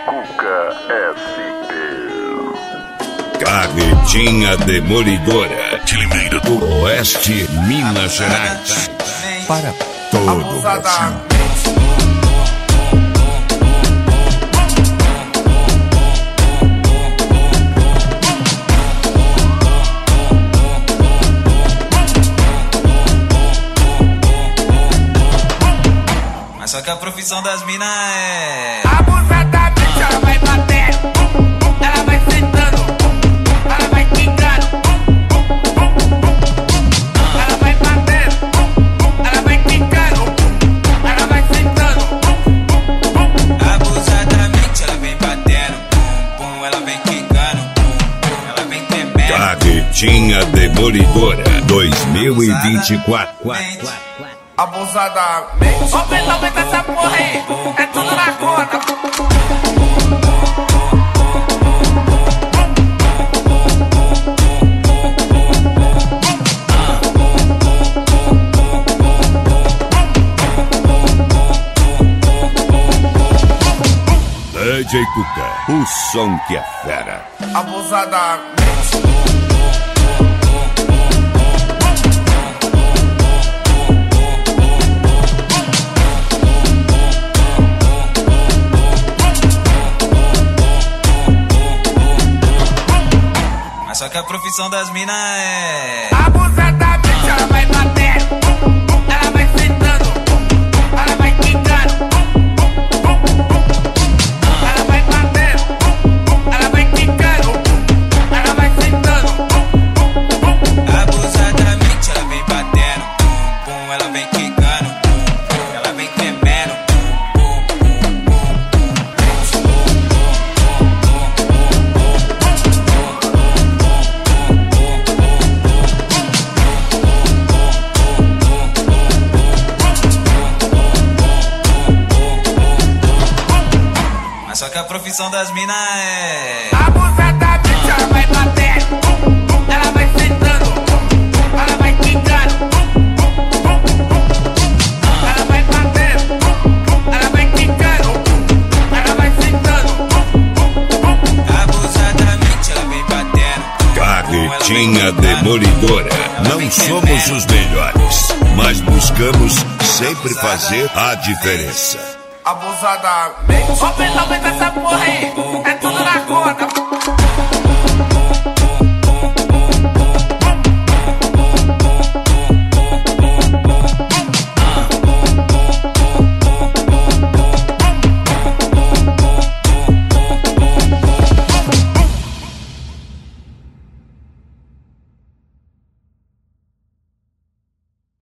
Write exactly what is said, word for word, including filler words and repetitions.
Cuca S P. Carretinha Demolidora de Limeira do Oeste, Minas Gerais. Para todo o Brasil. Mas só que a profissão das minas é abusadamente, ela vai batendo, ela vai sentando, ela vai quicando, ela vai batendo, ela vai quicando, ela vai sentando. Abusadamente ela vem batendo, pum, pum, ela vem quicando, pum, pum, ela vem tremendo. Carretinha Demolidora dois mil e vinte e quatro. Abusadamente, aumenta, aumenta essa porra aí, é tudo na conta. D J Cuca, o som que é fera. Abusadamente. Só que a profissão das minas é abusadamente, ela vai batendo, ela vai sentando, ela vai quicando, ela vai batendo, ela vai quicando, ela vai sentando. Abusadamente ela vem batendo, pum, pum, ela vem quicando, pum, pum, ela vem tremendo, pum, pum, pum, só que a profissão das minas é abusadamente, ela vai batendo, ela vai sentando, ela vai quicando, ela vai batendo, ela vai quicando, ela vai sentando. Abusadamente ela vem batendo. Carretinha Demolidora. Não somos os melhores, mas buscamos sempre fazer a diferença. Abusadamente, aumenta, aumenta essa porra aí, é tudo na conta.